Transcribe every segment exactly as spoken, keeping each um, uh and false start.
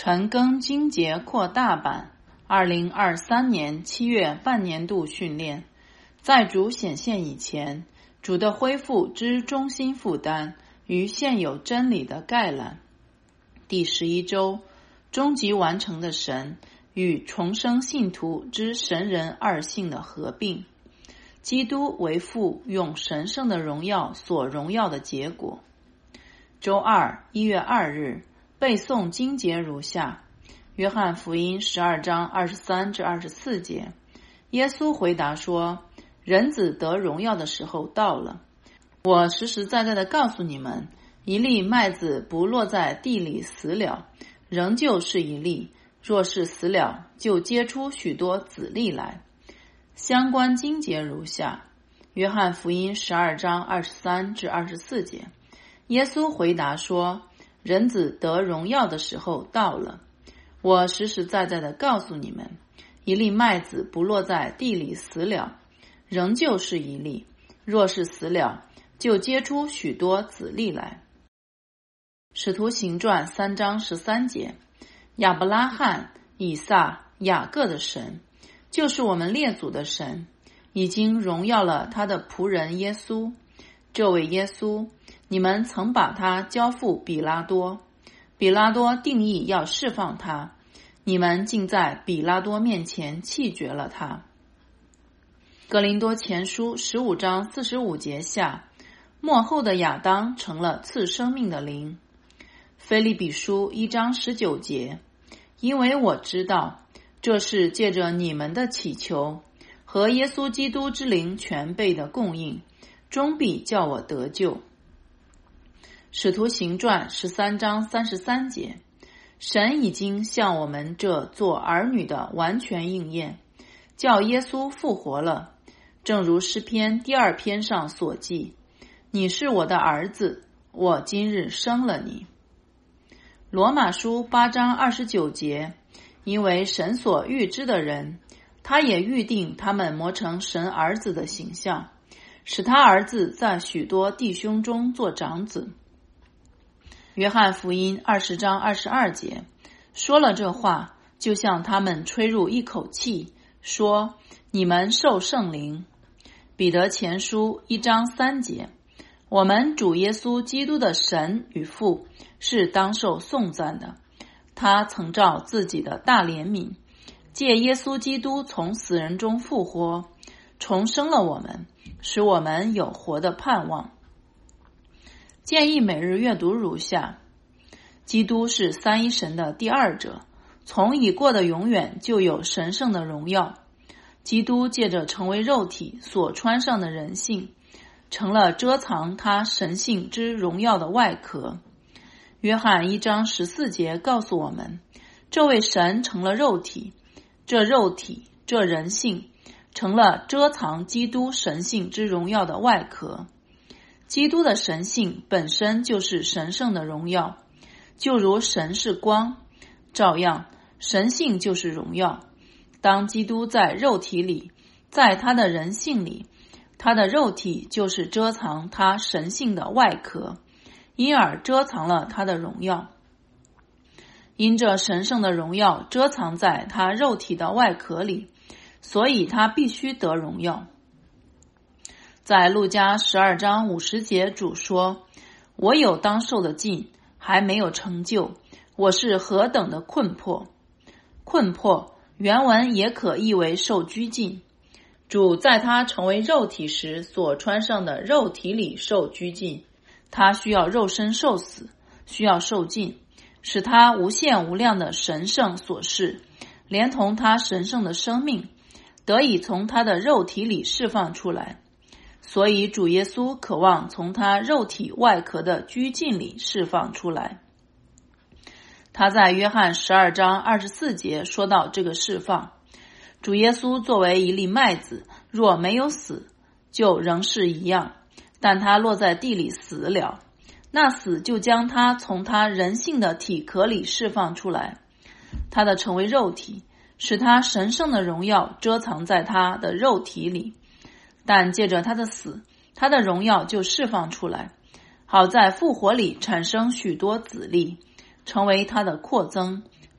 陈庚金节扩大版二零二三年七月半年度训练。在主显现以前，主的恢复之中心负担与现有真理的概览。第十一周，终极完成的神与重生信徒之神人二性的合并。基督为父用神圣的荣耀所荣耀的结果。周二，一月二日，背诵经节如下：约翰福音十二章二十三至二十四节，耶稣回答说：人子得荣耀的时候到了。我实实在在的告诉你们，一粒麦子不落在地里死了，仍旧是一粒；若是死了，就结出许多子粒来。相关经节如下：约翰福音十二章二十三至二十四节，耶稣回答说：人子得荣耀的时候到了。我实实在在的告诉你们，一粒麦子不落在地里死了，仍旧是一粒；若是死了，就结出许多子粒来。使徒行传三章十三节，亚伯拉罕、以撒、雅各的神，就是我们列祖的神，已经荣耀了他的仆人耶稣。这位耶稣，你们曾把他交付比拉多，比拉多定义要释放他，你们竟在比拉多面前弃绝了他。哥林多前书十五章四十五节下，末后的亚当成了赐生命的灵。腓立比书一章十九节，因为我知道这是借着你们的祈求和耶稣基督之灵全备的供应，终必叫我得救。使徒行传十三章三十三节，神已经向我们这做儿女的完全应验，叫耶稣复活了，正如诗篇第二篇上所记：你是我的儿子，我今日生了你。罗马书八章二十九节，因为神所预知的人，他也预定他们磨成神儿子的形象，使他儿子在许多弟兄中做长子。约翰福音二十章二十二节，说了这话，就像他们吹入一口气，说：你们受圣灵。彼得前书一章三节，我们主耶稣基督的神与父是当受颂赞的，他曾照自己的大怜悯，借耶稣基督从死人中复活，重生了我们，使我们有活的盼望。建议每日阅读如下：基督是三一神的第二者，从已过的永远就有神圣的荣耀。基督借着成为肉体所穿上的人性，成了遮藏他神性之荣耀的外壳。约翰一章十四节告诉我们，这位神成了肉体，这肉体，这人性，成了遮藏基督神性之荣耀的外壳。基督的神性本身就是神圣的荣耀，就如神是光，照样神性就是荣耀。当基督在肉体里，在他的人性里，他的肉体就是遮藏他神性的外壳，因而遮藏了他的荣耀。因这神圣的荣耀遮藏在他肉体的外壳里，所以他必须得荣耀。在路加十二章五十节，主说：我有当受的尽，还没有成就，我是何等的困迫。困迫原文也可译为受拘禁。主在他成为肉体时所穿上的肉体里受拘禁，他需要肉身受死，需要受尽，使他无限无量的神圣所示，连同他神圣的生命，得以从他的肉体里释放出来。所以主耶稣渴望从他肉体外壳的拘禁里释放出来。他在约翰十二章二十四节说到这个释放，主耶稣作为一粒麦子，若没有死，就仍是一样，但他落在地里死了，那死就将他从他人性的体壳里释放出来。他的成为肉体，使他神圣的荣耀遮藏在他的肉体里，但借着他的死，他的荣耀就释放出来，好在复活里产生许多子粒，成为他的扩增，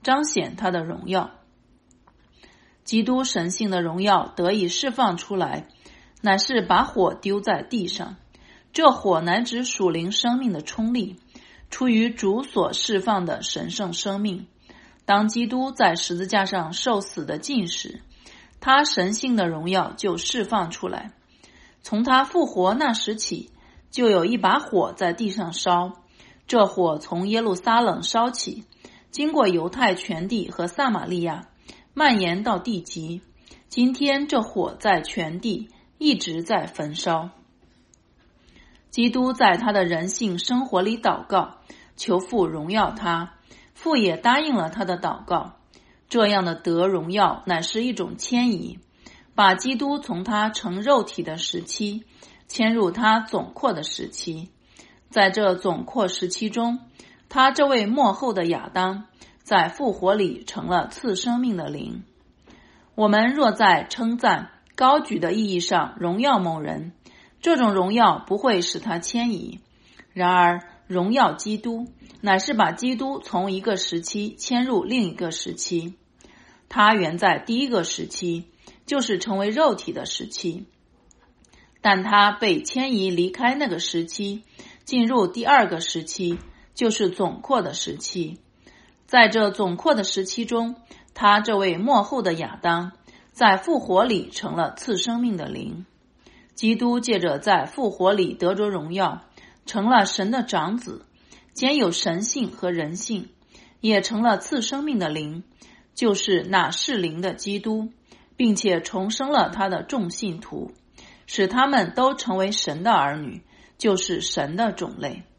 彰显他的荣耀。基督神性的荣耀得以释放出来，乃是把火丢在地上。这火乃指属灵生命的冲力，出于主所释放的神圣生命。当基督在十字架上受死的尽时，他神性的荣耀就释放出来。从他复活那时起，就有一把火在地上烧，这火从耶路撒冷烧起，经过犹太全地和撒玛利亚，蔓延到地极。今天这火在全地一直在焚烧。基督在他的人性生活里祷告，求父荣耀他，父也答应了他的祷告。这样的得荣耀乃是一种迁移，把基督从他成肉体的时期迁入他总括的时期。在这总括时期中，他这位末后的亚当在复活里成了赐生命的灵。我们若在称赞高举的意义上荣耀某人，这种荣耀不会使他迁移。然而荣耀基督乃是把基督从一个时期迁入另一个时期。他原在第一个时期，就是成为肉体的时期，但他被迁移离开那个时期，进入第二个时期，就是总括的时期。在这总括的时期中，他这位末后的亚当在复活里成了赐生命的灵。基督借着在复活里得着荣耀，成了神的长子，兼有神性和人性，也成了赐生命的灵，就是那是灵的基督，并且重生了他的众信徒，使他们都成为神的儿女，就是神的种类。